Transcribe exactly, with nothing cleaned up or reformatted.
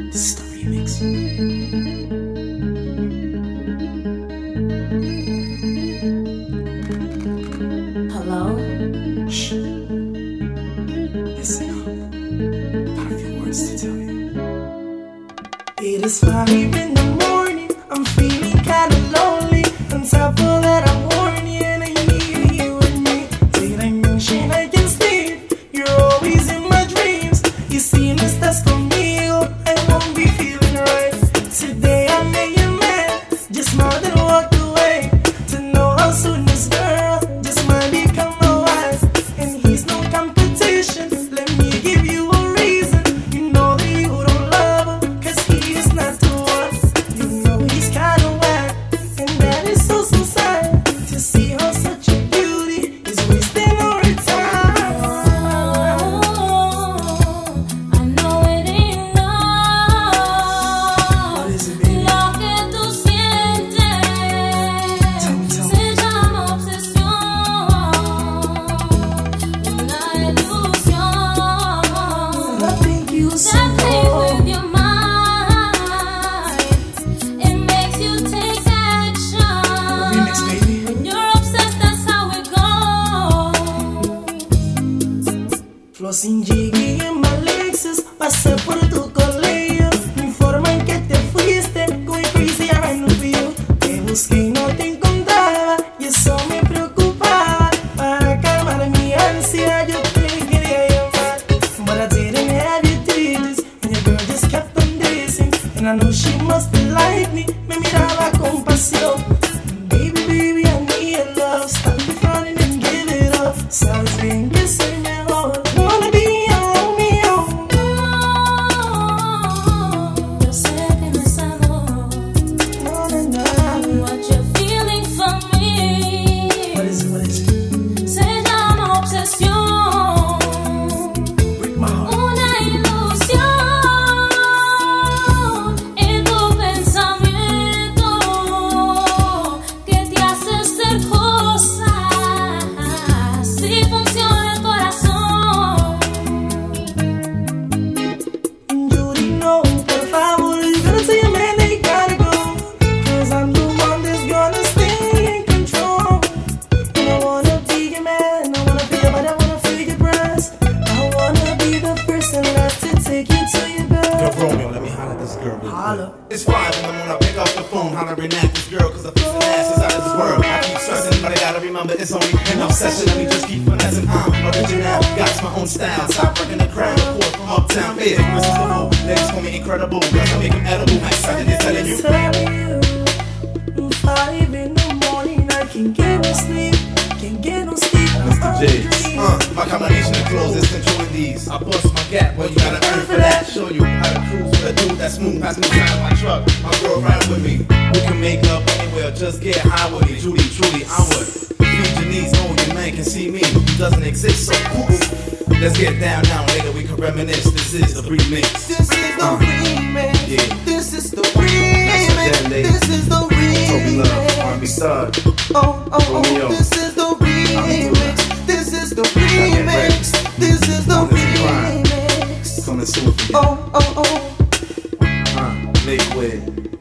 This is the remix. Hello? Shh. Listen up. Got a few words to tell you. It is five in the morning. I'm feeling kinda lonely. On top of that, I'm horny and I need you and me. Did I mention I can sleep? You're always in my dreams. You see, no estás conmigo, I won't be feeling right. Today I made you mad, just more than walked away. To know how soon this girl just might become my wife. And he's no competition, let me give you a reason. You know that you don't love him, cause he is not the one. You know he's kinda whack, and that is so, so sad. To see how such a beauty is wasting our time. I know it ain't love. What is it, baby? Lo que tú sientes Tell me, tell me. se llama obsesión, una ilusión. I think you so That plays cold. with your mind. It makes you take action. Remix, baby. When you're obsessed, that's how it goes. Flossing Jiggy en my Lexus, pasé por tu colegio. Mi forma en que te fuiste, going crazy around for you. Te busqué y no te encontraba, y eso me preocupaba. Para calmar mi ansia, yo te quería llamar. But I didn't have your digits, and your girl just kept on dancing. And I know she must be like me, me miraba con pasión. Baby, baby, I need your love. Stop running and give it up. Sabes bien que soy mejor. Wanna be a Romeo. Yo sé que no es amor. No, no, no. What you're feeling for me What is it? What is it? se llama obsesión, Break my heart. una ilusión en tu pensamiento que te hace hacer cosas si funciona el corazón. Judy, no, por favor, you gotta tell your man that he gotta go. Cause I'm the one that's gonna stay in control. And I wanna be your man, I wanna be your body, I wanna feel your breast. I wanna be the first and last to take you to your Yo, bed. Romeo, let me holler at this girl real quick. Holla. It's five in the morning, I pick up the phone, hollering at this girl, cause I feel the ass is out of this world. I keep stressing, but I gotta remember it's only an obsession. Let me just keep finessing, I'm original, got my own style. Stop working the crowd, report from uptown, big, this is the whole. Ladies call me incredible, cause I make them edible. I'm excited to telling you. Telling you, five in the morning, I can't get no sleep, can't get no sleep. Mister J, uh, my combination of clothes is controlling these. I bust my gap, well you gotta earn for that. Show you how to cruise with a dude that's smooth, passing the side of my truck. My girl riding with me. We can make up anywhere, just get high with me. Judy, truly, I would. Feed your knees, know your man can see me. He doesn't exist, so cool. Let's get down now, later we can reminisce. This is the remix. This is the Uh, remix. yeah. This is the That's what that remix. lady. This is the Toby Love, R and B remix. star. Oh, oh, Romeo. oh. This is the remix. This is the get ready. remix. This is the Let's grind. remix. Coming soon for you. Oh, oh, oh. Uh, make way.